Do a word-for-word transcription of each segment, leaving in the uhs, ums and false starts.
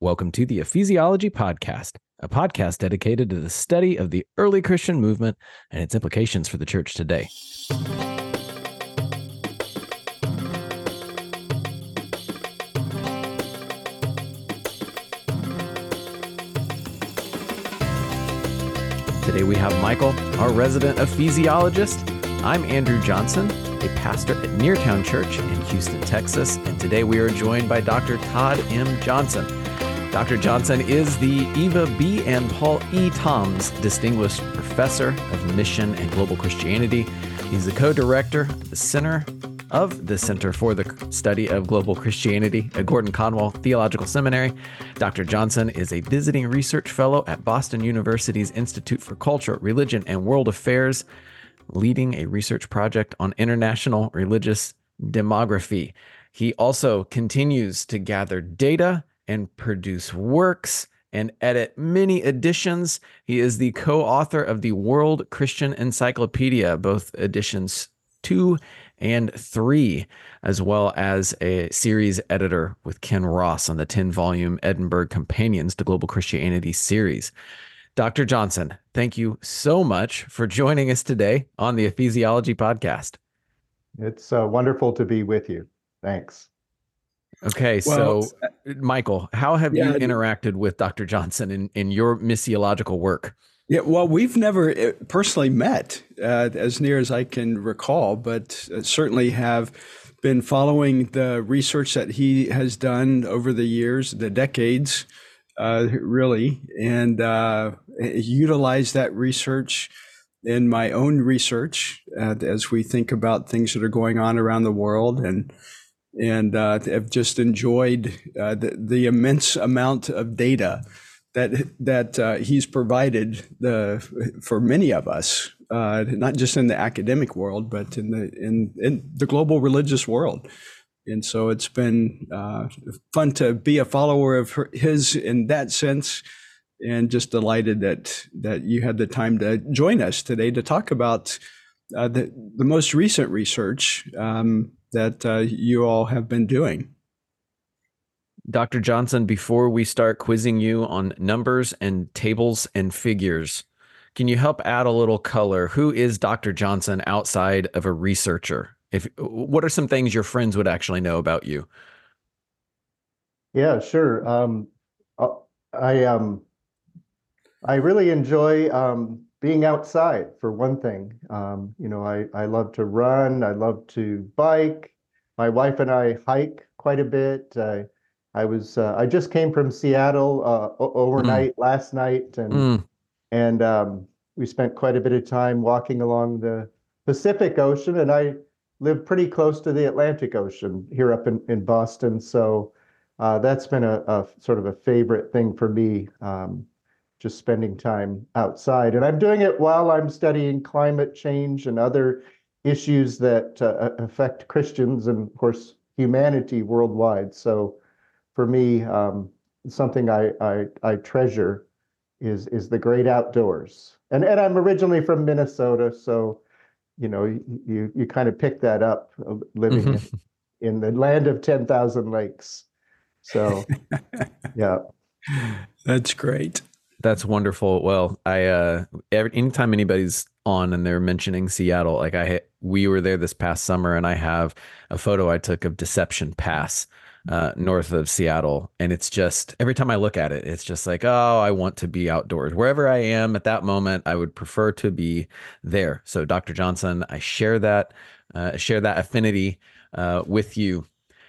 Welcome to the Ephesiology Podcast, a podcast dedicated to the study of the early Christian movement and its implications for the church today. Today we have Michael, our resident ephesiologist. I'm Andrew Johnson, a pastor at Neartown Church in Houston, Texas, and today we are joined by Doctor Todd M. Johnson. Doctor Johnson is the Eva B. and Paul E. Toms Distinguished Professor of Mission and Global Christianity. He's the co-director of the Center of the Center for the Study of Global Christianity at Gordon Conwell Theological Seminary. Doctor Johnson is a visiting research fellow at Boston University's Institute for Culture, Religion, and World Affairs, leading a research project on international religious demography. He also continues to gather data and produce works and edit many editions. He is the co-author of the World Christian Encyclopedia, both editions two and three, as well as a series editor with Ken Ross on the ten-volume Edinburgh Companions to Global Christianity series. Doctor Johnson, thank you so much for joining us today on the Ephesiology Podcast. It's uh, wonderful to be with you. Thanks. Okay, Well, so Michael, how have yeah, you interacted with Doctor Johnson in, in your missiological work? Yeah, well, we've never uh, personally met, uh, as near as I can recall, but uh, certainly have been following the research that he has done over the years, the decades, uh, really, and uh, utilize that research in my own research uh, as we think about things that are going on around the world, and and uh, have just enjoyed uh, the, the immense amount of data that that uh, he's provided the for many of us, uh, not just in the academic world, but in the in, in the global religious world. And so it's been uh, fun to be a follower of his in that sense, and just delighted that that you had the time to join us today to talk about uh, the the most recent research um, that uh, you all have been doing. Doctor Johnson, before we start quizzing you on numbers and tables and figures, can you help add a little color? Who is Doctor Johnson outside of a researcher? If what are some things your friends would actually know about you? Yeah, sure. Um, I um, I really enjoy um, being outside, for one thing. Um, you know, I, I love to run. I love to bike. My wife and I hike quite a bit. Uh, I was uh, I just came from Seattle uh, overnight mm. last night, and mm. and um, we spent quite a bit of time walking along the Pacific Ocean, and I live pretty close to the Atlantic Ocean here up in, in Boston, so uh, that's been a, a sort of a favorite thing for me, um, just spending time outside. And I'm doing it while I'm studying climate change and other issues that uh, affect Christians and, of course, humanity worldwide. So for me, um, something I, I, I treasure is is the great outdoors. And and I'm originally from Minnesota, so you know you you kind of pick that up, uh, living mm-hmm. in, in the land of ten thousand lakes. So yeah, that's great. That's wonderful. Well, I uh, every, anytime anybody's on and they're mentioning Seattle, like I we were there this past summer, and I have a photo I took of Deception Pass, uh, north of Seattle. And it's just, every time I look at it, it's just like, oh, I want to be outdoors. Wherever I am at that moment, I would prefer to be there. So Doctor Johnson, I share that, uh, share that affinity uh, with you.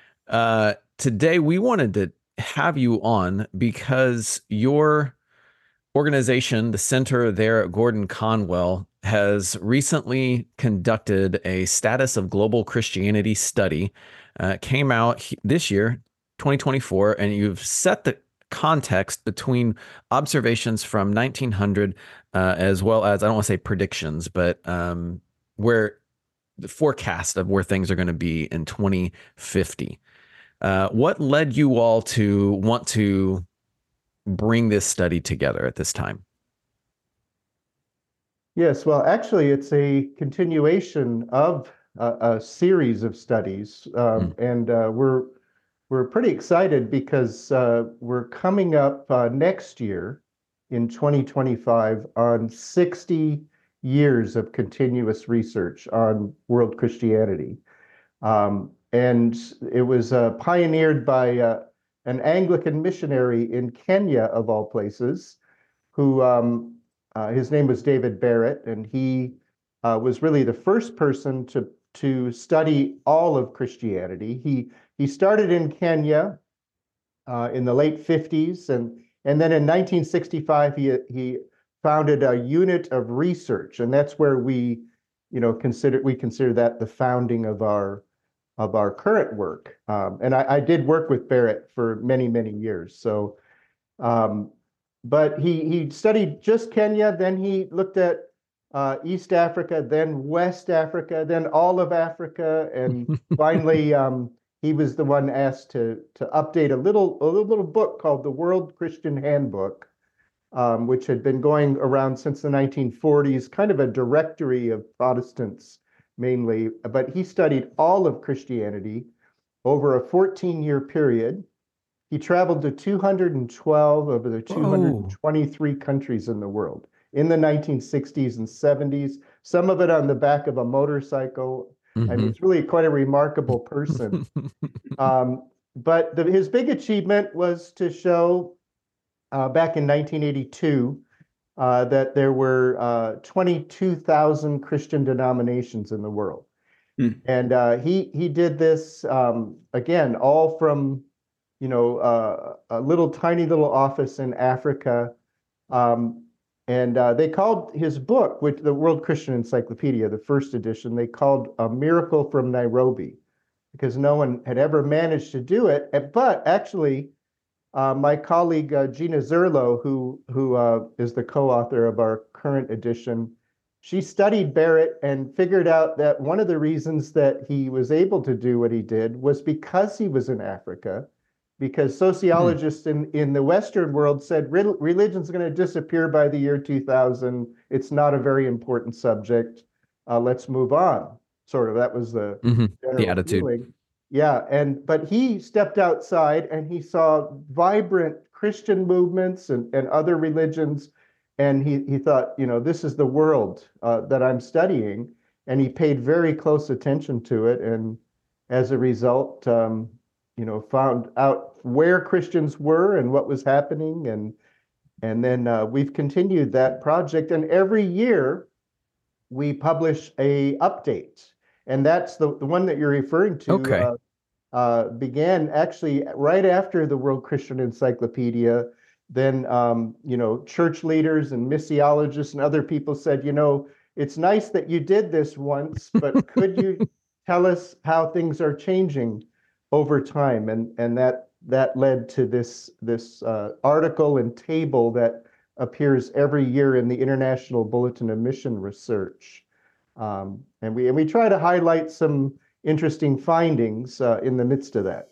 Uh, today, we wanted to have you on because your organization, the center there at Gordon Conwell, has recently conducted a Status of Global Christianity study. Uh, came out this year, twenty twenty-four, and you've set the context between observations from nineteen hundred, uh, as well as, I don't want to say predictions, but um, where the forecast of where things are going to be in twenty fifty. Uh, what led you all to want to bring this study together at this time? Yes, well, actually, it's a continuation of a, a series of studies, um, mm. and uh, we're we're pretty excited because uh, we're coming up uh, next year in twenty twenty-five on sixty years of continuous research on world Christianity. Um, and it was uh, pioneered by uh, an Anglican missionary in Kenya, of all places, who um, uh, his name was David Barrett, and he uh, was really the first person to to study all of Christianity. He he started in Kenya uh, in the late fifties, and and then in nineteen sixty-five he he founded a unit of research, and that's where we, you know, consider we consider that the founding of our of our current work. Um, and I, I did work with Barrett for many many years. So, um, but he he studied just Kenya, then he looked at uh, East Africa, then West Africa, then all of Africa, and finally um, he was the one asked to to update a little a little book called the World Christian Handbook, um, which had been going around since the nineteen forties, kind of a directory of Protestants mainly. But he studied all of Christianity over a fourteen-year period. He traveled to two hundred twelve of the two hundred twenty-three Whoa. Countries in the world in the nineteen sixties and seventies, some of it on the back of a motorcycle. Mm-hmm. I mean, it's really quite a remarkable person. um, but the, his big achievement was to show uh, back in nineteen eighty-two uh, that there were uh, twenty-two thousand Christian denominations in the world. Mm. And uh, he, he did this, um, again, all from you know, uh, a little tiny little office in Africa. Um, and uh, they called his book, which the World Christian Encyclopedia, the first edition, they called A Miracle from Nairobi, because no one had ever managed to do it. But actually, uh, my colleague uh, Gina Zerlo, who, who uh, is the co-author of our current edition, she studied Barrett and figured out that one of the reasons that he was able to do what he did was because he was in Africa. Because sociologists hmm. in, in the Western world said religion's going to disappear by the year two thousand. It's not a very important subject. Uh, let's move on. Sort of, that was the mm-hmm. general the attitude. Feeling. Yeah, and but he stepped outside and he saw vibrant Christian movements and, and other religions, and he he thought, you know, this is the world uh, that I'm studying, and he paid very close attention to it, and as a result, um, you know, found out where Christians were and what was happening. And and then uh, we've continued that project. And every year we publish a update. And that's the, the one that you're referring to. Okay. Uh, uh, began actually right after the World Christian Encyclopedia. Then, um, you know, church leaders and missiologists and other people said, you know, it's nice that you did this once, but could you tell us how things are changing over time? And and that that led to this this uh, article and table that appears every year in the International Bulletin of Mission Research, um, and we and we try to highlight some interesting findings uh, in the midst of that.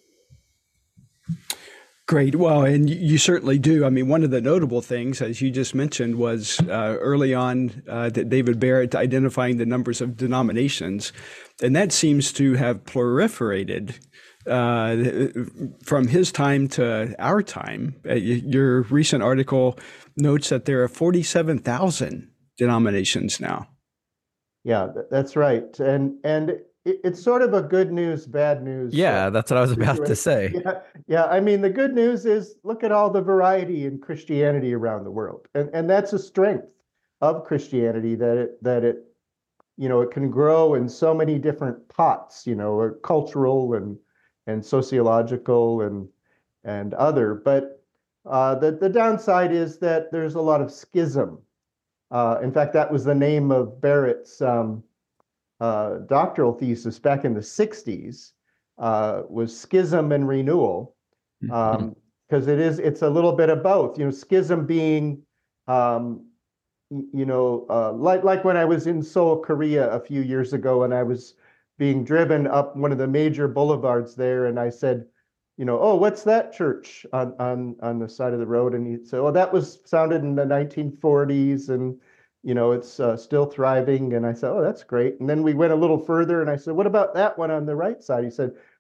Great. Well, and you certainly do. I mean, one of the notable things, as you just mentioned, was uh, early on uh, that David Barrett identifying the numbers of denominations, and that seems to have proliferated uh, from his time to our time. Uh, your recent article notes that there are forty-seven thousand denominations now. Yeah, that's right. And and it's sort of a good news, bad news. Yeah, that's what I was about to say. Yeah, yeah. I mean, the good news is look at all the variety in Christianity around the world. And and that's a strength of Christianity, that it that it, you know, it can grow in so many different pots, you know, cultural and and sociological and and other. But uh, the, the downside is that there's a lot of schism. Uh, in fact, that was the name of Barrett's um, uh, doctoral thesis back in the sixties, uh, was Schism and Renewal, because um, it is it's a little bit of both. You know, schism being, um, you know, uh, like like when I was in Seoul, Korea a few years ago, and I was being driven up one of the major boulevards there, and I said, you know, oh, what's that church on on on the side of the road? And he said, oh, that was founded in the nineteen forties, and you know, it's uh, still thriving. And I said, oh, that's great. And then we went a little further, and I said, what about that one on the right side? He said,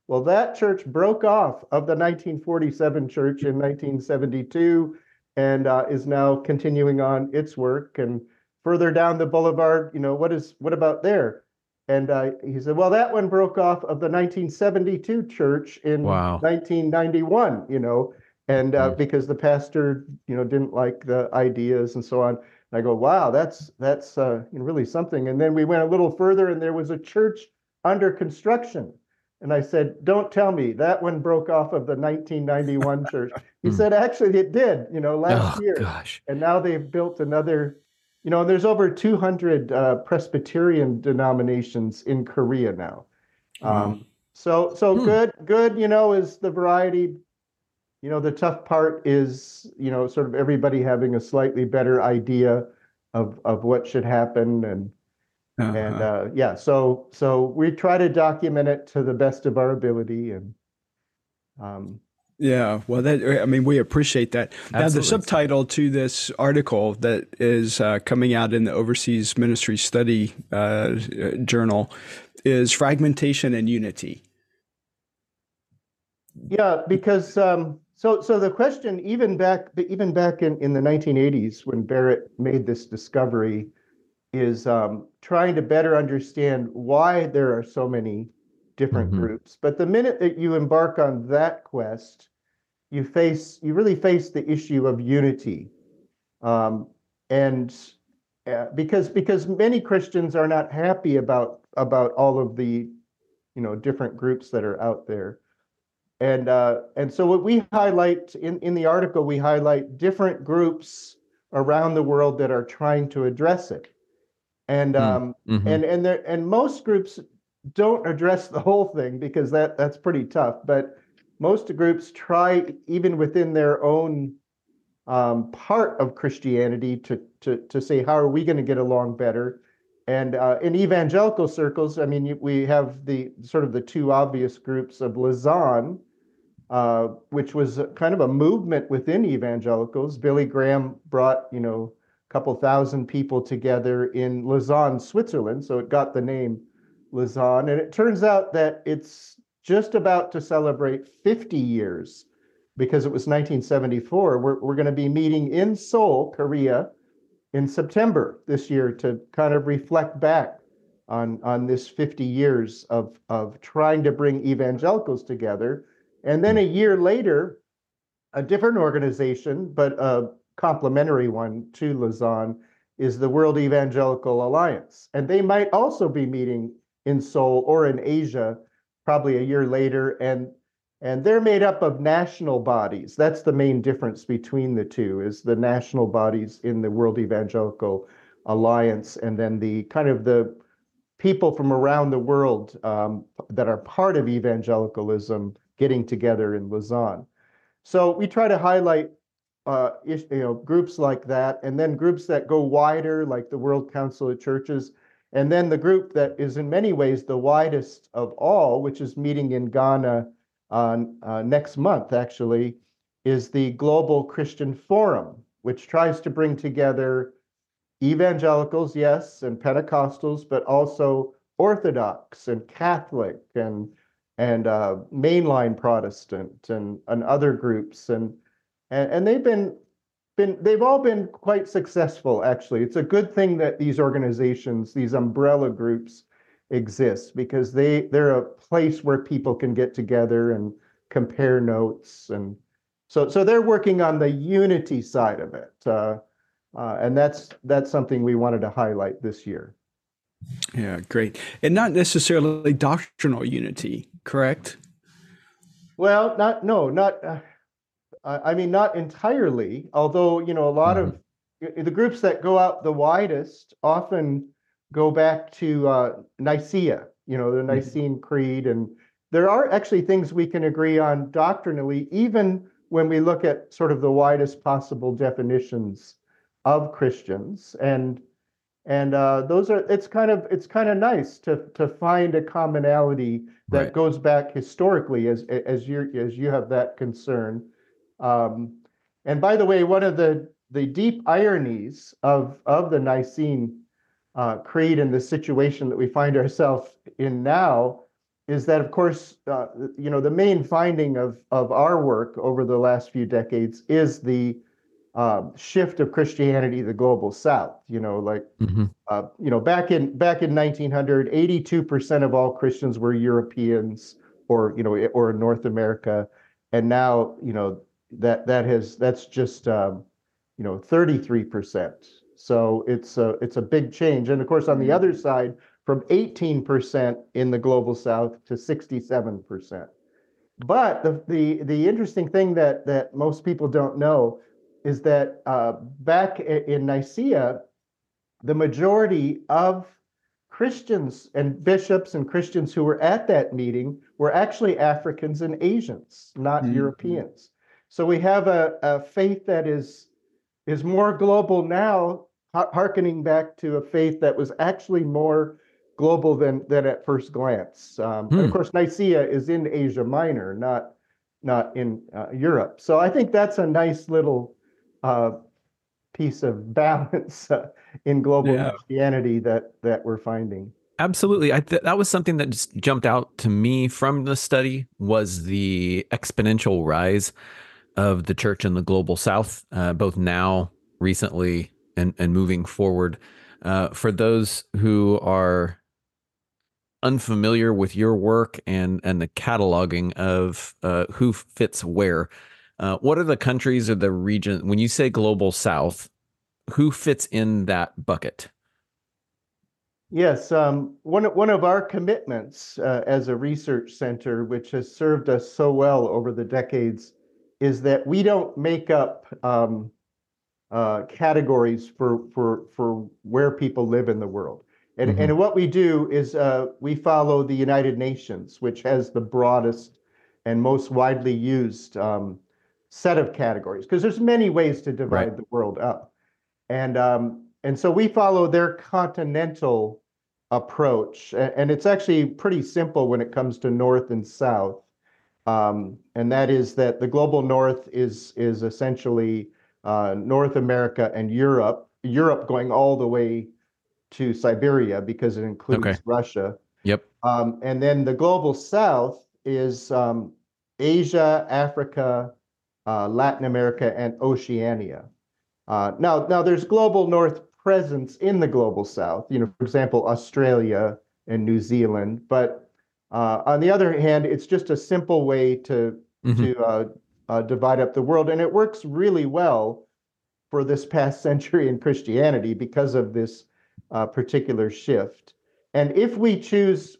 Well, that church broke off of the nineteen forty-seven church in nineteen seventy-two and uh, is now continuing on its work. And further down the boulevard, you know, what is what about there? And uh, he said, well, that one broke off of the nineteen seventy-two church in Wow. nineteen ninety-one, you know, and uh, Mm. because the pastor, you know, didn't like the ideas and so on. And I go, wow, that's that's uh, really something. And then we went a little further, and there was a church under construction. And I said, don't tell me that one broke off of the nineteen ninety-one church. He Mm. said, actually, it did, you know, last Oh, year. gosh. And now they've built another, you know, there's over two hundred uh, Presbyterian denominations in Korea now. Wow. Um, so, so Hmm. good, good, you know, is the variety. You know, the tough part is, you know, sort of everybody having a slightly better idea of of what should happen. And and Uh-huh. uh, yeah, so so we try to document it to the best of our ability. And um, Yeah, well, that I mean, we appreciate that. Now, the Absolutely. subtitle to this article that is uh, coming out in the Overseas Ministry Study uh, Journal is Fragmentation and Unity. yeah, because um, so so the question, even back even back in, in the nineteen eighties when Barrett made this discovery, is um, trying to better understand why there are so many different Mhm. groups. But the minute that you embark on that quest, you face you really face the issue of unity, um, and uh, because because many Christians are not happy about about all of the you know different groups that are out there. And uh, and so what we highlight in, in the article, we highlight different groups around the world that are trying to address it. And um, Mhm. and and there and most groups don't address the whole thing because that that's pretty tough. But most groups try, even within their own um, part of Christianity, to to to say, how are we going to get along better? And uh, in evangelical circles, I mean, we have the sort of the two obvious groups of Lausanne, uh, which was kind of a movement within evangelicals. Billy Graham brought, you know, a couple thousand people together in Lausanne, Switzerland, so it got the name Lausanne. And it turns out that it's just about to celebrate fifty years, because it was nineteen seventy-four. We're, we're going to be meeting in Seoul, Korea, in September this year to kind of reflect back on, on this fifty years of, of trying to bring evangelicals together. And then a year later, a different organization, but a complementary one to Lausanne, is the World Evangelical Alliance. And they might also be meeting in Seoul or in Asia probably a year later. And and they're made up of national bodies. That's the main difference between the two, is the national bodies in the World Evangelical Alliance, and then the kind of the people from around the world um, that are part of evangelicalism getting together in Lausanne. So we try to highlight uh, you know, groups like that, and then groups that go wider, like the World Council of Churches, and then the group that is in many ways the widest of all, which is meeting in Ghana on uh, next month, actually, is the Global Christian Forum, which tries to bring together evangelicals, yes, and Pentecostals, but also Orthodox and Catholic and and uh, mainline Protestant and and other groups, and and and they've been been they've all been quite successful, actually. It's a good thing that these organizations, these umbrella groups, exist, because they they're a place where people can get together and compare notes, and so so they're working on the unity side of it. Uh, uh, and that's that's something we wanted to highlight this year. Yeah, great. And not necessarily doctrinal unity, correct? Well, not no, not. Uh, I mean, not entirely. Although you know, a lot Mhm. of the groups that go out the widest often go back to uh, Nicaea. You know, the Nicene Creed, and there are actually things we can agree on doctrinally, even when we look at sort of the widest possible definitions of Christians. And and uh, those are it's kind of it's kind of nice to to find a commonality that Right. goes back historically, as as you as you have that concern. Um, and by the way, one of the the deep ironies of of the Nicene uh, Creed and the situation that we find ourselves in now is that, of course, uh, you know, the main finding of of our work over the last few decades is the uh, shift of Christianity to the global South. You know, like Hmm. uh, you know, back in back in nineteen hundred, eighty-two percent of all Christians were Europeans or you know or in North America, and now you know that that has that's just um, you know thirty-three percent. So it's a it's a big change. And of course, on the Mm. other side, from eighteen percent in the global South to sixty-seven percent. But the the the interesting thing that that most people don't know is that uh, back in Nicaea, the majority of Christians and bishops and Christians who were at that meeting were actually Africans and Asians, not Mm. Europeans. So we have a, a faith that is is more global now, harkening back to a faith that was actually more global than than at first glance. Um, and of Hmm. course, Nicaea is in Asia Minor, not not in uh, Europe. So I think that's a nice little uh, piece of balance uh, in global Yeah. Christianity that that we're finding. Absolutely. I th- that was something that just jumped out to me from the study was the exponential rise of the church in the global South, uh, both now, recently, and and moving forward. Uh, for those who are unfamiliar with your work and and the cataloging of uh, who fits where, uh, what are the countries or the region when you say global South? Who fits in that bucket? Yes, um, one one of our commitments uh, as a research center, which has served us so well over the decades, is that we don't make up um, uh, categories for for for where people live in the world. And Hmm. and what we do is uh, we follow the United Nations, which has the broadest and most widely used um, set of categories, because there's many ways to Right. divide the world up. And um, and so we follow their continental approach, a- and it's actually pretty simple when it comes to North and South. Um, and that is that the global North is is essentially uh, North America and Europe, Europe going all the way to Siberia because it Okay. includes Russia. Yep. Um, and then the global South is um, Asia, Africa, uh, Latin America, and Oceania. Uh, now, now there's global North presence in the global South. You know, for example, Australia and New Zealand. But uh, on the other hand, it's just a simple way to Hmm. to uh, uh, divide up the world, and it works really well for this past century in Christianity because of this uh, particular shift. And if we choose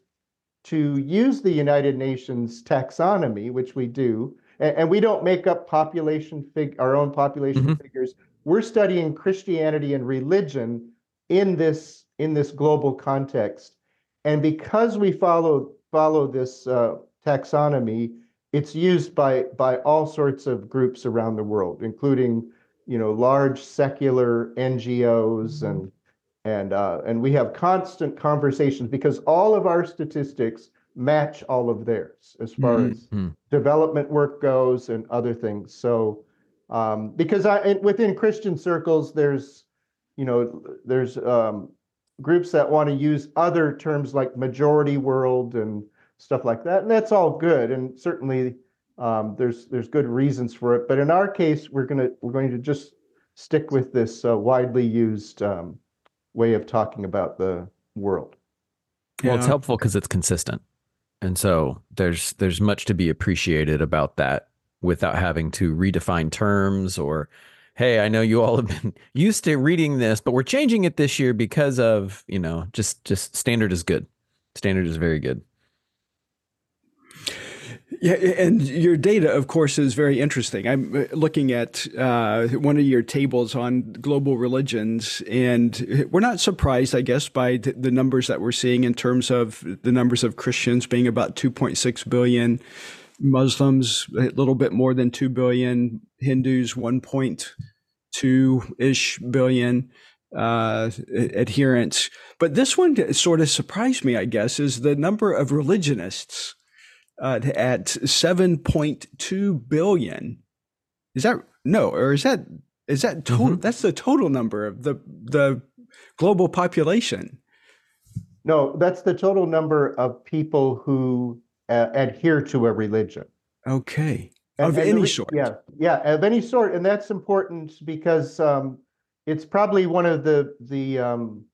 to use the United Nations taxonomy, which we do, and, and we don't make up population fig our own population Hmm. figures. We're studying Christianity and religion in this in this global context, and because we follow follow this uh, taxonomy, it's used by by all sorts of groups around the world, including you know large secular N G Os and and uh, and we have constant conversations because all of our statistics match all of theirs as far as Mm. Hmm. development work goes and other things. So um, because I within Christian circles, there's you know there's um, groups that want to use other terms like majority world and stuff like that, and that's all good, and certainly um, there's there's good reasons for it. But in our case, we're gonna we're going to just stick with this uh, widely used um, way of talking about the world. Well, it's Yeah. helpful because it's consistent. And so there's there's much to be appreciated about that without having to redefine terms or, hey, I know you all have been used to reading this, but we're changing it this year because of, you know, just just standard is good. Standard is very good. Yeah, and your data, of course, is very interesting. I'm uh, looking at uh, one of your tables on global religions, and we're not surprised, I guess, by th- the numbers that we're seeing in terms of the numbers of Christians being about two point six billion, Muslims a little bit more than two billion, Hindus one point two-ish billion uh, adherents. But this one sort of surprised me, I guess, is the number of religionists uh, at seven point two billion. Is that no, or is that is that total? Mhm. That's the total number of the the global population. No, that's the total number of people who uh, adhere to a religion. Okay. And, Of and the any re- sort. Yeah, yeah, of any sort. And that's important because um, it's probably one of the the um,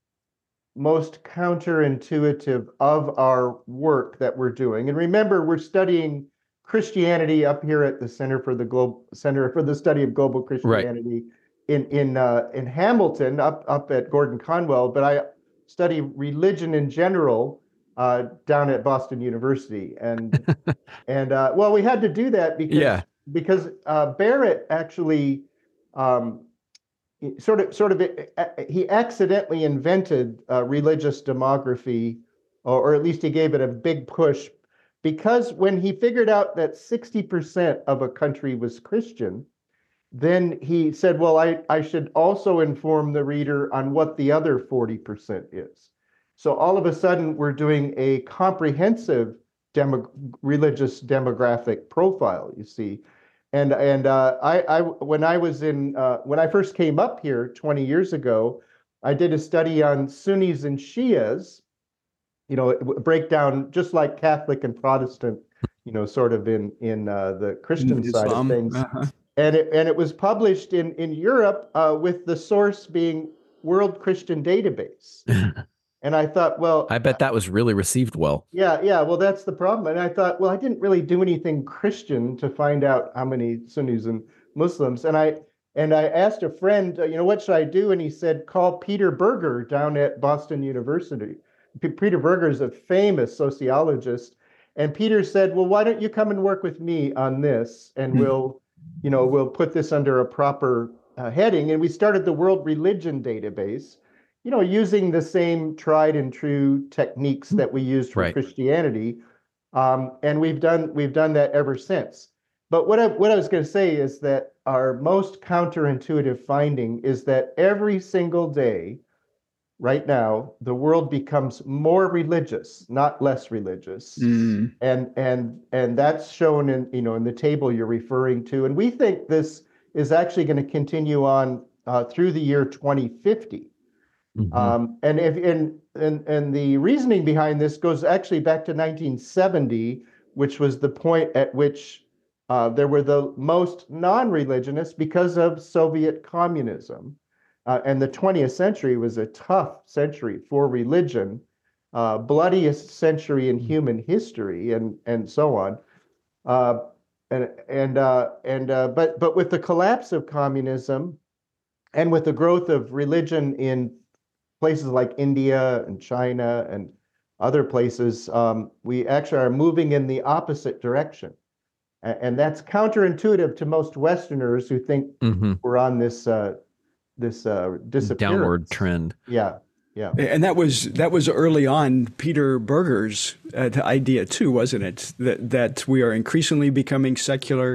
most counterintuitive of our work that we're doing. And remember, we're studying Christianity up here at the Center for the Global Center for the Study of Global Right. Christianity in in uh, in Hamilton, up up at Gordon Conwell. But I study religion in general uh, down at Boston University, and and uh, well, we had to do that because Yeah. because uh, Barrett actually um, sort of sort of he accidentally invented uh, religious demography, or, or at least he gave it a big push, because when he figured out that sixty percent of a country was Christian, then he said, well, I, I should also inform the reader on what the other forty percent is. So all of a sudden, we're doing a comprehensive demo, religious demographic profile, you see. And and uh, I, I when I was in uh, when I first came up here twenty years ago, I did a study on Sunnis and Shias, you know, breakdown just like Catholic and Protestant, you know, sort of in in uh, the Christian side of Islam. things. Uh-huh. And it and it was published in in Europe uh, with the source being World Christian Database. And I thought, well, I bet that was really received well. yeah, yeah, well, that's the problem. And I thought, well, I didn't really do anything Christian to find out how many Sunnis and Muslims. And I and I asked a friend, uh, you know, what should I do? And he said, call Peter Berger down at Boston University. P- Peter Berger is a famous sociologist. And Peter said, well, why don't you come and work with me on this? And we'll, you know, we'll put this under a proper uh, heading. And we started the World Religion Database, you know, using the same tried and true techniques that we used for Right. Christianity, um, and we've done we've done that ever since. But what I what I was going to say is that our most counterintuitive finding is that every single day, right now, the world becomes more religious, not less religious, Mm. and and and that's shown in you know in the table you're referring to. And we think this is actually going to continue on uh, through the year twenty fifty. Mhm. Um, and if and, and and the reasoning behind this goes actually back to nineteen seventy, which was the point at which uh, there were the most non-religionists because of Soviet communism. Uh, and the twentieth century was a tough century for religion, uh, bloodiest century in human history, and and so on. Uh, and and uh, and uh, but but with the collapse of communism, and with the growth of religion in places like India and China and other places, um, we actually are moving in the opposite direction. And, and that's counterintuitive to most Westerners who think Mhm. we're on this uh, this uh, disappearance. Downward trend. Yeah, yeah. And that was that was early on Peter Berger's uh, idea too, wasn't it? That that we are increasingly becoming secular,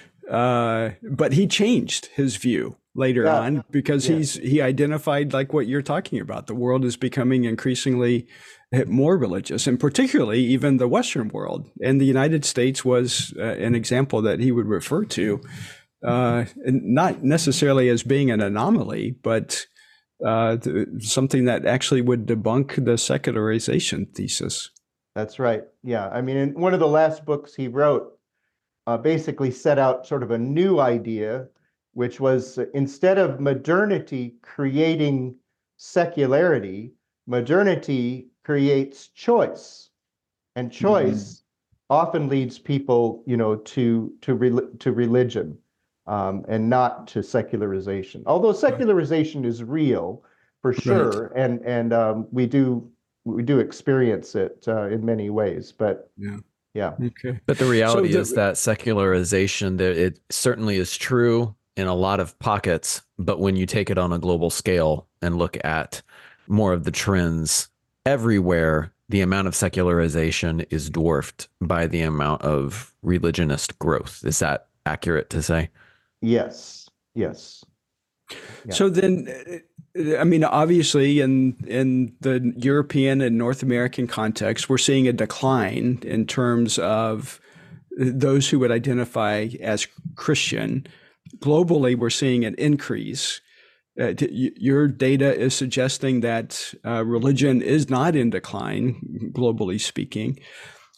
uh, but he changed his view later Yeah. on because Yeah. he's he identified like what you're talking about. The world is becoming increasingly more religious, and particularly even the Western world. And the United States was uh, an example that he would refer to, uh, not necessarily as being an anomaly, but uh, th- something that actually would debunk the secularization thesis. That's right. Yeah. I mean, in one of the last books he wrote, uh, basically set out sort of a new idea, which was uh, instead of modernity creating secularity, modernity creates choice, and choice often leads people, you know, to to rel to religion, um, and not to secularization. Although secularization is real, for sure, and and um, we do we do experience it uh, in many ways. But Yeah. yeah, Okay. But the reality So the- is that secularization, that it certainly is true in a lot of pockets, but when you take it on a global scale and look at more of the trends everywhere, the amount of secularization is dwarfed by the amount of religionist growth. Is that accurate to say? yes, yes. Yeah. So then, uh, I mean, obviously, in in the European and North American context, we're seeing a decline in terms of those who would identify as Christian. Globally, we're seeing an increase. Uh, t- your data is suggesting that uh, religion is not in decline, globally speaking.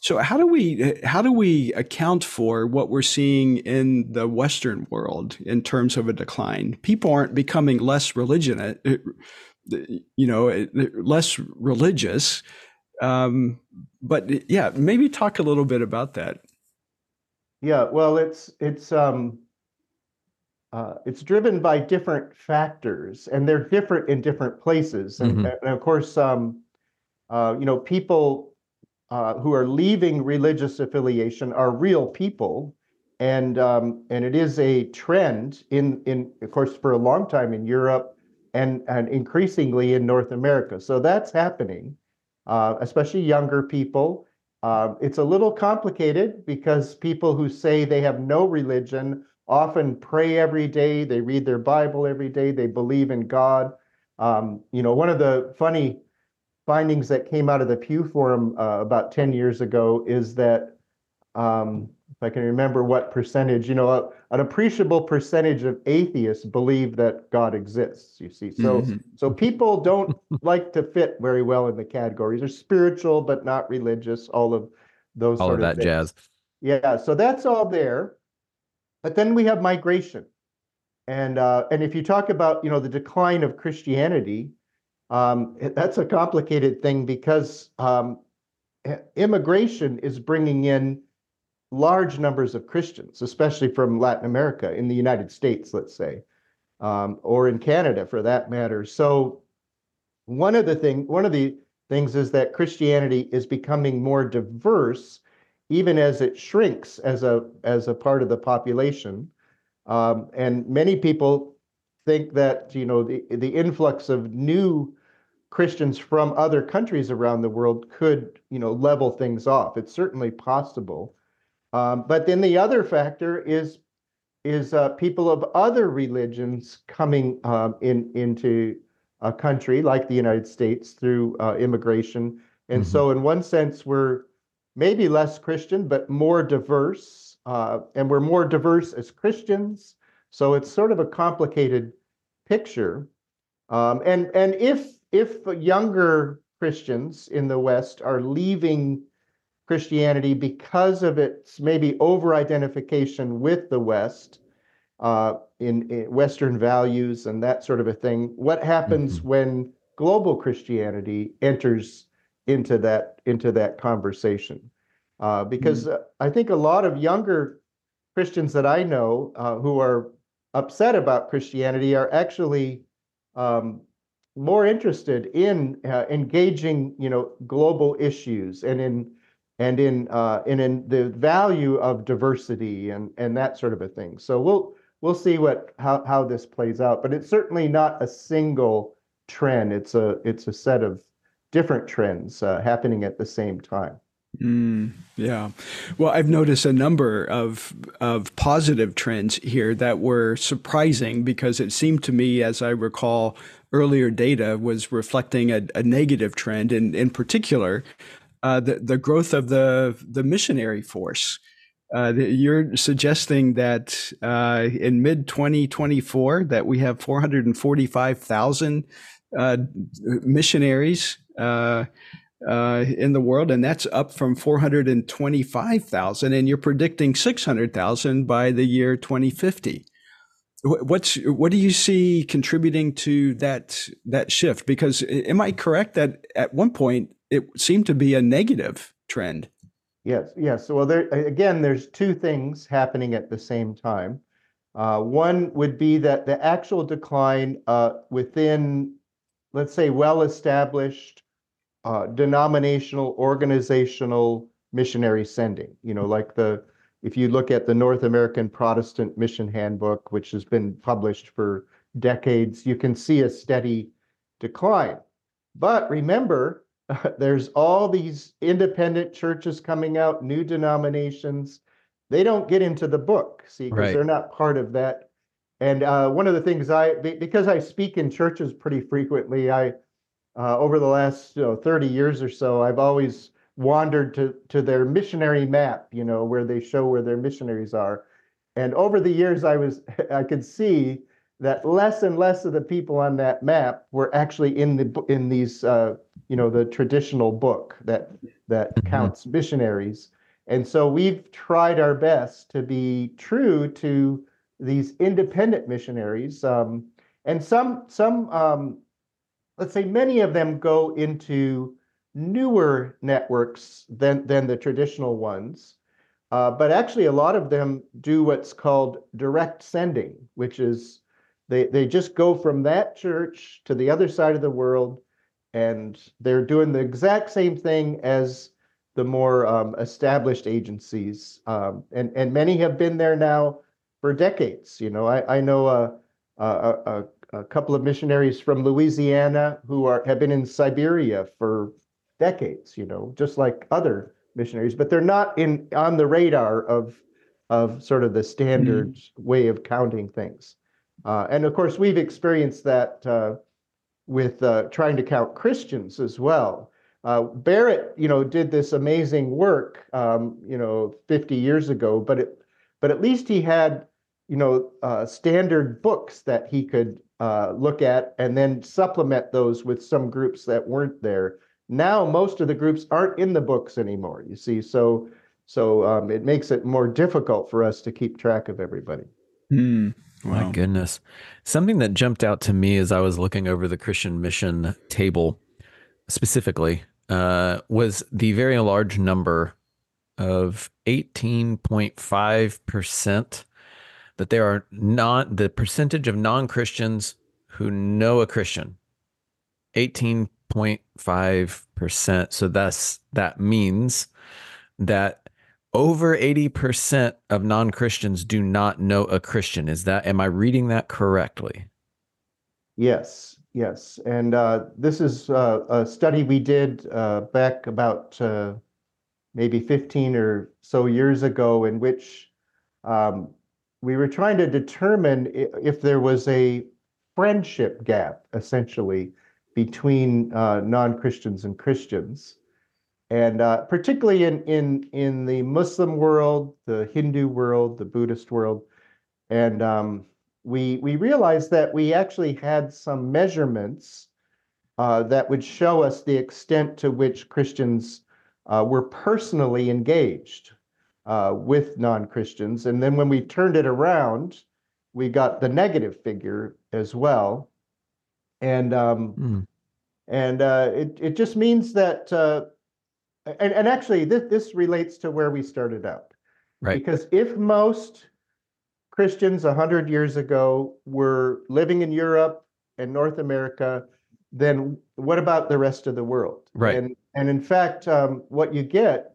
So how do we how do we account for what we're seeing in the Western world in terms of a decline? People aren't becoming less religion, you know, less religious. Um, but yeah, maybe talk a little bit about that. Yeah, well, it's it's um, uh, it's driven by different factors, and they're different in different places. And, Mm-hmm. and of course, um, uh, you know, people uh, who are leaving religious affiliation are real people, and um, and it is a trend in in of course for a long time in Europe and and increasingly in North America. So that's happening, uh, especially younger people. Uh, it's a little complicated because people who say they have no religion often pray every day, they read their Bible every day, they believe in God. Um, you know, one of the funny findings that came out of the Pew Forum uh, about ten years ago is that, um, if I can remember what percentage, you know, a, an appreciable percentage of atheists believe that God exists, you see. So, Mm-hmm. so people don't like to fit very well in the categories. They're spiritual, but not religious, all of those All of sort of that things. jazz. Yeah, so that's all there. But then we have migration. And uh, and if you talk about, you know, the decline of Christianity, um, that's a complicated thing because um, immigration is bringing in large numbers of Christians, especially from Latin America, in the United States, let's say, um, or in Canada for that matter. So one of the thing, one of the things is that Christianity is becoming more diverse, even as it shrinks as a as a part of the population. Um, and many people think that, you know, the the influx of new Christians from other countries around the world could, you know, level things off. It's certainly possible. Um, but then the other factor is is uh, people of other religions coming um, in into a country like the United States through uh, immigration. And Mm-hmm. so, in one sense, we're maybe less Christian, but more diverse, uh, and we're more diverse as Christians. So it's sort of a complicated picture. Um, and and if if younger Christians in the West are leaving Christianity because of its maybe over-identification with the West, uh, in, in Western values and that sort of a thing, what happens Mm-hmm. when global Christianity enters into that into that conversation? Uh, because uh, I think a lot of younger Christians that I know uh, who are upset about Christianity are actually um, more interested in uh, engaging, you know, global issues and in and in uh, and in the value of diversity and and that sort of a thing. So we'll we'll see what how how this plays out, but it's certainly not a single trend. It's a it's a set of different trends uh, happening at the same time. Mm, yeah. Well, I've noticed a number of of positive trends here that were surprising because it seemed to me, as I recall, earlier data was reflecting a, a negative trend, and in particular, uh, the the growth of the the missionary force. Uh, you're suggesting that uh, in mid twenty twenty-four that we have four hundred forty-five thousand uh, missionaries uh, uh, in the world, and that's up from four hundred twenty-five thousand, and you're predicting six hundred thousand by the year twenty fifty. What's what do you see contributing to that that shift? Because am I correct that at one point it seemed to be a negative trend? Yes, yes. Well, there again, there's two things happening at the same time. Uh, one would be that the actual decline uh, within, let's say, well-established uh, denominational, organizational missionary sending. You know, like the if you look at the North American Protestant Mission Handbook, which has been published for decades, you can see a steady decline. But remember, uh, there's all these independent churches coming out, new denominations. They don't get into the book, see, because Right. they're not part of that. And uh, one of the things I, because I speak in churches pretty frequently, I uh, over the last you know, thirty years or so, I've always wandered to to their missionary map, you know, where they show where their missionaries are. And over the years, I was I could see that less and less of the people on that map were actually in the in these uh, you know the traditional book that that Mhm. counts missionaries. And so we've tried our best to be true to these independent missionaries. Um, and some, some um, let's say many of them go into newer networks than, than the traditional ones. Uh, but actually, a lot of them do what's called direct sending, which is they, they just go from that church to the other side of the world, and they're doing the exact same thing as the more um, established agencies. Um, and, and many have been there now for decades. You know, I, I know a, a, a, a couple of missionaries from Louisiana who are have been in Siberia for decades, you know, just like other missionaries, but they're not in on the radar of of sort of the standard mm. way of counting things. Uh, and of course, we've experienced that uh, with uh, trying to count Christians as well. Uh, Barrett, you know, did this amazing work, um, you know, fifty years ago, but it, but at least he had, you know, uh, standard books that he could uh, look at and then supplement those with some groups that weren't there. Now, most of the groups aren't in the books anymore, you see, so so um, it makes it more difficult for us to keep track of everybody. Mm, wow. My goodness. Something that jumped out to me as I was looking over the Christian mission table specifically uh, was the very large number of eighteen point five percent that there are not the percentage of non-Christians who know a Christian. eighteen point five percent. So that's that means that over eighty percent of non-Christians do not know a Christian. Is that, am I reading that correctly? Yes, yes. And uh, this is uh, a study we did uh, back about uh, maybe fifteen or so years ago, in which um, we were trying to determine if there was a friendship gap, essentially, between uh, non-Christians and Christians. And uh, particularly in, in, in the Muslim world, the Hindu world, the Buddhist world. And um, we, we realized that we actually had some measurements uh, that would show us the extent to which Christians uh, were personally engaged uh, with non-Christians. And then when we turned it around, we got the negative figure as well. And um, mm. and uh, it, it just means that uh, And, and actually, this, this relates to where we started out. Right. Because if most Christians one hundred years ago were living in Europe and North America, then what about the rest of the world? Right. And, and in fact, um, what you get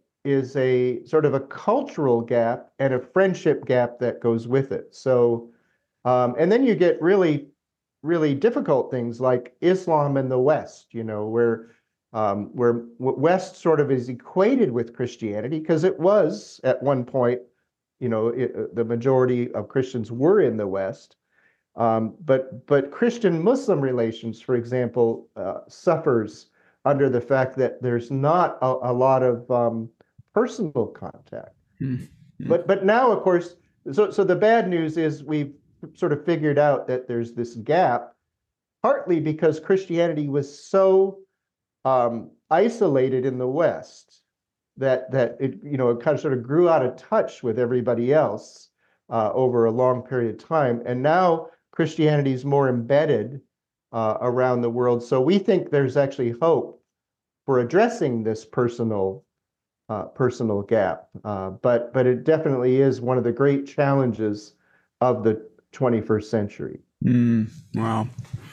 is a sort of a cultural gap and a friendship gap that goes with it. So, um, and then you get really, really difficult things like Islam in the West, you know, where Um, where West sort of is equated with Christianity, because it was at one point, you know, it, the majority of Christians were in the West. Um, but but Christian-Muslim relations, for example, uh, suffers under the fact that there's not a, a lot of um, personal contact. Mm-hmm. But but now, of course, so so the bad news is we've sort of figured out that there's this gap, partly because Christianity was so Um, isolated in the West, that that it you know it kind of sort of grew out of touch with everybody else uh, over a long period of time, and now Christianity is more embedded uh, around the world. So we think there's actually hope for addressing this personal uh, personal gap, uh, but but it definitely is one of the great challenges of the twenty-first century. Mm, wow,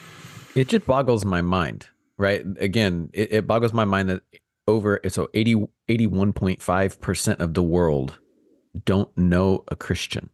it just boggles my mind. Right. Again, it, it boggles my mind that over so eighty, eighty-one point five percent of the world don't know a Christian.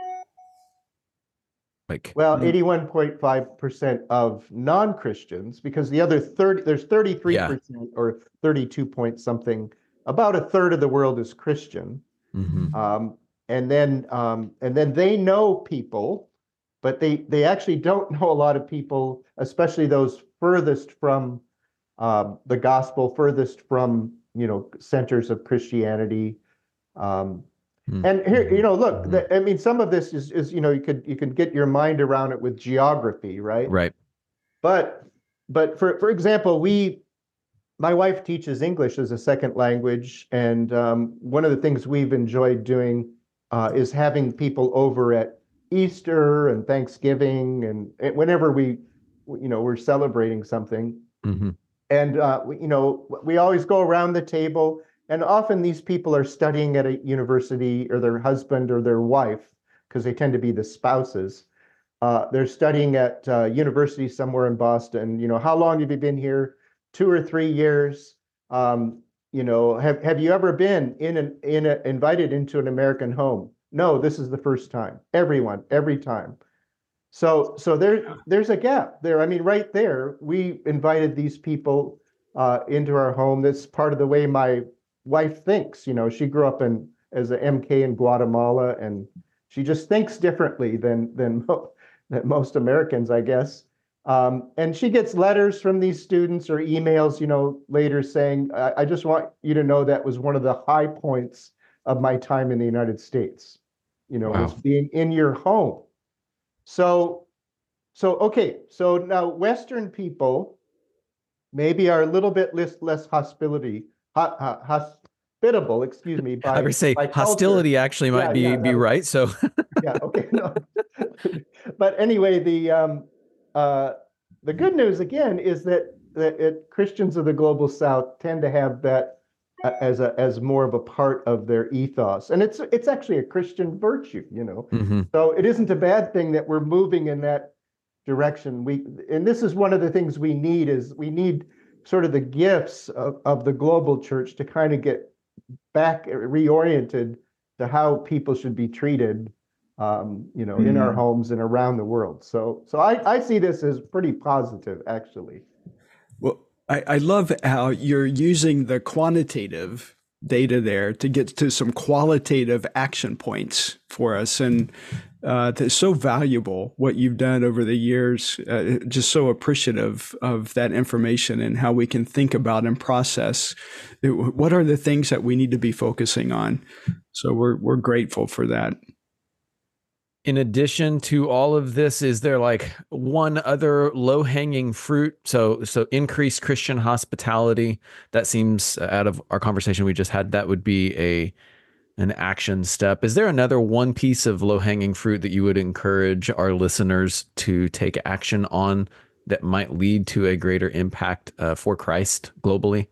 Like, well, eighty-one point five percent of non-Christians, because the other thirty, there's thirty-three percent yeah. or thirty-two point something, about a third of the world is Christian. Mm-hmm. Um, and then um, and then they know people, but they, they actually don't know a lot of people, especially those furthest from uh, the gospel, furthest from, you know, centers of Christianity. Um, mm-hmm. And here, you know, look, mm-hmm. the, I mean, some of this is, is, you know, you could you can get your mind around it with geography, right? Right. But but for for example, we my wife teaches English as a second language, and um, one of the things we've enjoyed doing uh, is having people over at Easter and Thanksgiving, and, and whenever we, you know, we're celebrating something. Hmm. And uh, we, you know, we always go around the table, and often these people are studying at a university, or their husband or their wife, because they tend to be the spouses. Uh, they're studying at uh, university somewhere in Boston. You know, how long have you been here? Two or three years. Um, you know, have have you ever been in an in a, invited into an American home? No, this is the first time. Everyone, every time. So so there there's a gap there. I mean, right there, we invited these people uh, into our home. That's part of the way my wife thinks. You know, she grew up in as a M K in Guatemala, and she just thinks differently than than, mo- than most Americans, I guess. Um, and she gets letters from these students or emails, you know, later saying, I, I just want you to know that was one of the high points of my time in the United States, you know, was Wow. being in your home. So, so okay, so now Western people maybe are a little bit less less hospitality, ho- ho- hospitable, excuse me, I by would say by culture. hostility actually might Yeah, be yeah, be that was, right. So yeah, okay, no. But anyway, the um, uh, the good news again is that that it, Christians of the global South tend to have that uh, as a as more of a part of their ethos, and it's it's actually a Christian virtue, you know. Mhm. So it isn't a bad thing that we're moving in that direction. We and this is one of the things we need is we need sort of the gifts of, of the global church to kind of get back reoriented to how people should be treated, um, you know, in our Mm. homes and around the world. So, so I, I see this as pretty positive, actually. Well, I, I love how you're using the quantitative data there to get to some qualitative action points for us. And uh, it's so valuable what you've done over the years. Uh, just so appreciative of that information and how we can think about and process it, what are the things that we need to be focusing on. So we're we're grateful for that. In addition to all of this, is there like one other low-hanging fruit? So, so increased Christian hospitality. That seems uh, out of our conversation we just had, that would be a an action step. Is there another one piece of low-hanging fruit that you would encourage our listeners to take action on that might lead to a greater impact uh, for Christ globally?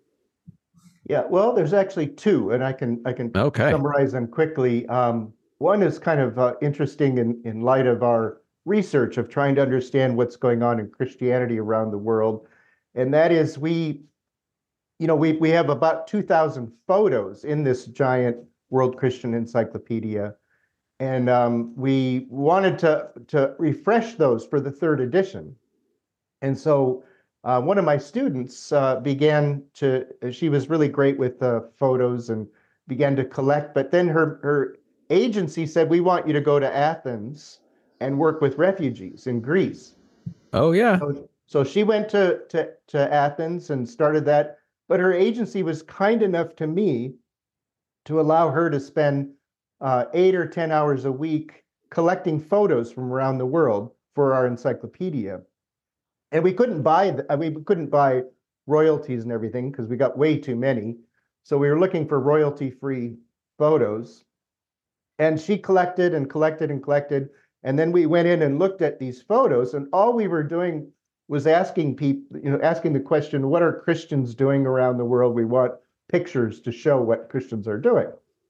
Yeah, well, there's actually two, and I can I can Okay. summarize them quickly. Um, one is kind of uh, interesting in in light of our research of trying to understand what's going on in Christianity around the world, and that is we, you know, we we have about two thousand photos in this giant World Christian Encyclopedia, and um, we wanted to to refresh those for the third edition. And so uh, one of my students uh, began to, she was really great with the photos and began to collect, but then her, her agency said, we want you to go to Athens and work with refugees in Greece. Oh, yeah. So, so she went to, to, to Athens and started that, but her agency was kind enough to me to allow her to spend uh, eight or ten hours a week collecting photos from around the world for our encyclopedia. And we couldn't buy the, I mean, we couldn't buy royalties and everything because we got way too many. So we were looking for royalty-free photos. And she collected and collected and collected. And then we went in and looked at these photos, and all we were doing was asking people, you know, asking the question, what are Christians doing around the world? We want pictures to show what Christians are doing.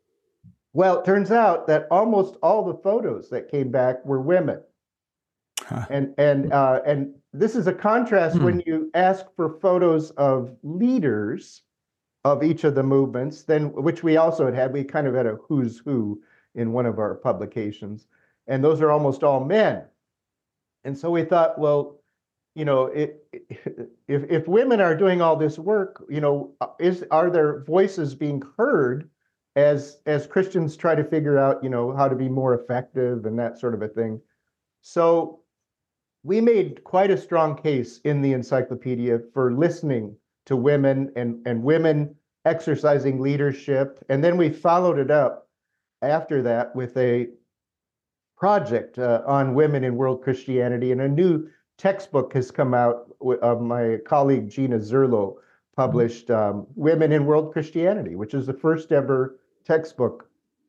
Well, it turns out that almost all the photos that came back were women. Huh. And and uh, and this is a contrast Hmm. when you ask for photos of leaders of each of the movements, then which we also had had, we kind of had a who's who in one of our publications, and those are almost all men. And so we thought, well, you know, it, if if women are doing all this work, you know, is are their voices being heard as as Christians try to figure out, you know, how to be more effective and that sort of a thing. So we made quite a strong case in the encyclopedia for listening to women and, and women exercising leadership. And then we followed it up after that with a project uh, on women in world Christianity. And a new textbook has come out of my colleague Gina Zerlo published um, Women in World Christianity, which is the first ever textbook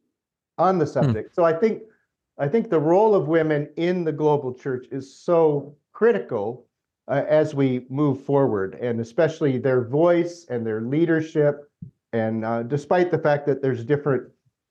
on the subject. Hmm. So I think I think the role of women in the global church is so critical uh, as we move forward, and especially their voice and their leadership. And uh, despite the fact that there's different,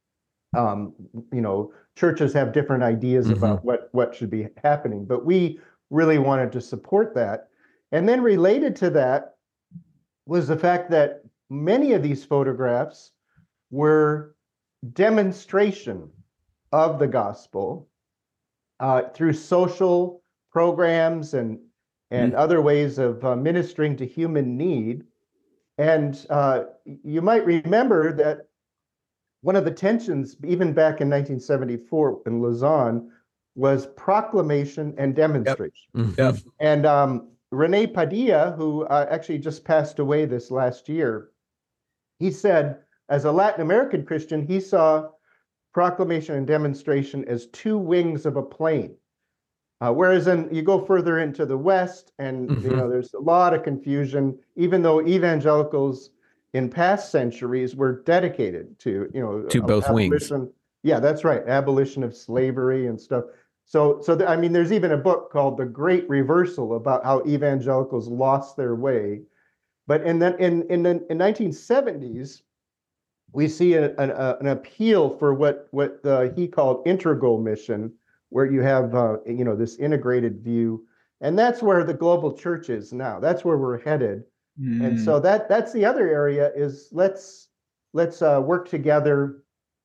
um, you know, churches have different ideas mm-hmm. about what, what should be happening, but we really wanted to support that. And then related to that was the fact that many of these photographs were demonstration of the gospel uh, through social programs and and mm-hmm. other ways of uh, ministering to human need. And uh, you might remember that one of the tensions, even back in nineteen seventy-four in Lausanne, was proclamation and demonstration. Yep. Mm-hmm. Yep. And um, Rene Padilla, who uh, actually just passed away this last year, he said, as a Latin American Christian, he saw proclamation and demonstration as two wings of a plane. Uh, whereas in, you go further into the West, and mm-hmm. you know, there's a lot of confusion, even though evangelicals in past centuries were dedicated to, you know, to both wings. Yeah, that's right. Abolition of slavery and stuff. So, so the, I mean, there's even a book called The Great Reversal about how evangelicals lost their way. But in the, in in the in nineteen seventies, we see a, an, a, an appeal for what what uh, he called integral mission, where you have uh, you know, this integrated view, and that's where the global church is now. That's where we're headed. Mm. And so that that's the other area is let's let's uh, work together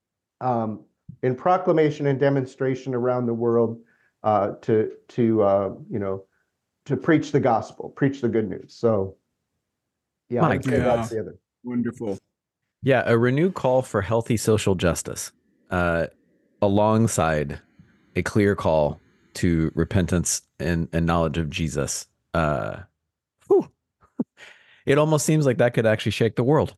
um, in proclamation and demonstration around the world uh, to to uh, you know, to preach the gospel, preach the good news. So yeah, Mike, yeah. that's the other. Wonderful. Yeah, a renewed call for healthy social justice, uh, alongside a clear call to repentance and, and knowledge of Jesus. Uh, whew. It almost seems like that could actually shake the world.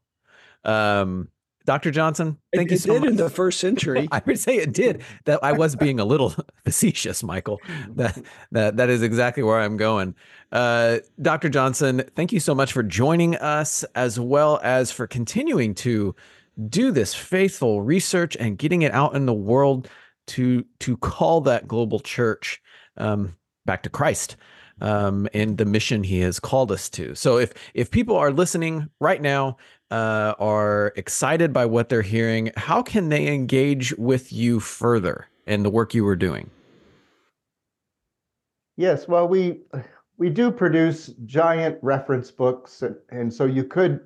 Um, Doctor Johnson, thank it, you so much. It did much. in the first century. I would say it did. That I was being a little facetious, Michael. That that that is exactly where I'm going. Uh, Doctor Johnson, thank you so much for joining us, as well as for continuing to do this faithful research and getting it out in the world to to call that global church um, back to Christ um, and the mission he has called us to. So if if people are listening right now, uh, are excited by what they're hearing, how can they engage with you further in the work you were doing? Yes, well, we we do produce giant reference books, and, and so you could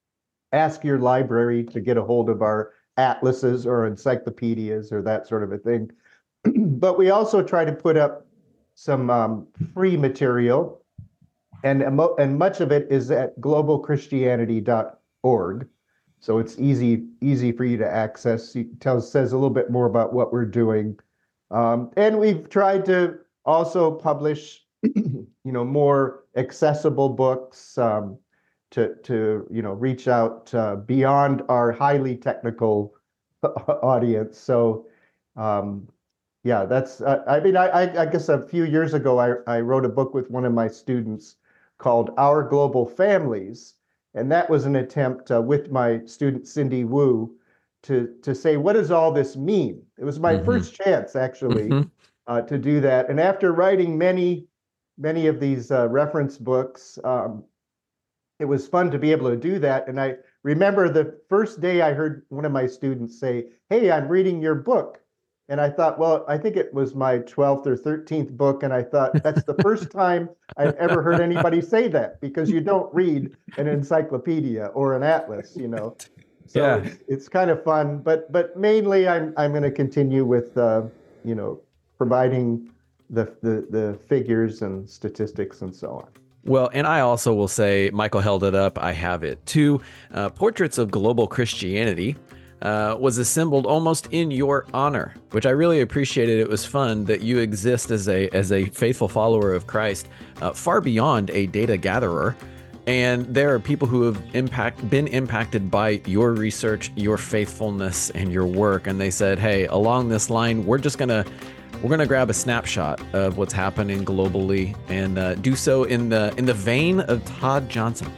ask your library to get a hold of our atlases or encyclopedias or that sort of a thing. But we also try to put up some um, free material, and and much of it is at global christianity dot org. So it's easy easy for you to access. It tells says a little bit more about what we're doing, um, and we've tried to also publish, you know, more accessible books. Um, to to you know, reach out uh, beyond our highly technical audience. So um, yeah, that's uh, I mean I I guess a few years ago I I wrote a book with one of my students called Our Global Families, and that was an attempt uh, with my student Cindy Wu to to say, what does all this mean? It was my mm-hmm. first chance actually mm-hmm. uh, to do that, and after writing many many of these uh, reference books, um, it was fun to be able to do that. And I remember the first day I heard one of my students say, "Hey, I'm reading your book." And I thought, well, I think it was my twelfth or thirteenth book. And I thought, that's the first time I've ever heard anybody say that, because you don't read an encyclopedia or an atlas, you know. So yeah. it's, it's kind of fun. But but mainly I'm I'm going to continue with, uh, you know, providing the, the, the figures and statistics and so on. Well, and I also will say, Michael held it up, I have it too. Uh, Portraits of Global Christianity uh, was assembled almost in your honor, which I really appreciated. It was fun that you exist as a as a faithful follower of Christ, uh, far beyond a data gatherer. And there are people who have impact been impacted by your research, your faithfulness, and your work. And they said, hey, along this line, we're just going to We're going to grab a snapshot of what's happening globally and uh, do so in the in the vein of Todd Johnson.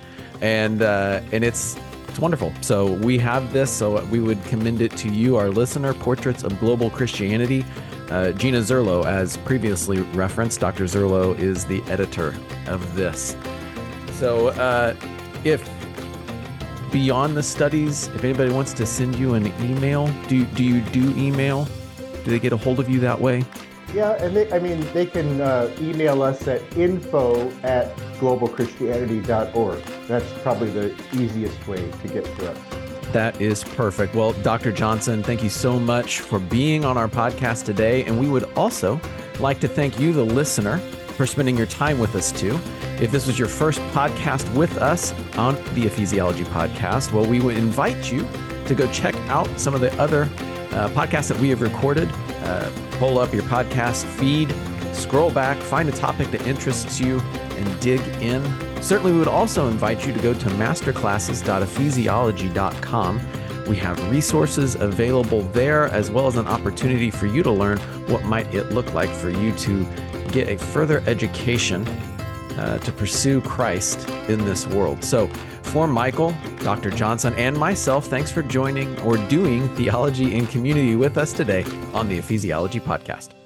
and uh, and it's it's wonderful. So we have this, so we would commend it to you, our listener, Portraits of Global Christianity. Uh, Gina Zerlo, as previously referenced, Doctor Zerlo is the editor of this. So uh, if beyond the studies, if anybody wants to send you an email, do, do you do email? Do they get a hold of you that way? Yeah, and they, I mean, they can uh, email us at info at global christianity dot org. That's probably the easiest way to get to us. That is perfect. Well, Doctor Johnson, thank you so much for being on our podcast today. And we would also like to thank you, the listener, for spending your time with us too. If this was your first podcast with us on the Ecclesiology Podcast, well, we would invite you to go check out some of the other uh, podcasts that we have recorded. Uh, pull up your podcast feed, scroll back, find a topic that interests you, and dig in. Certainly, we would also invite you to go to masterclasses dot ecclesiology dot com. We have resources available there, as well as an opportunity for you to learn what might it look like for you to get a further education uh, to pursue Christ in this world. So for Michael, Doctor Johnson, and myself, thanks for joining or doing Theology in Community with us today on the Ecclesiology Podcast.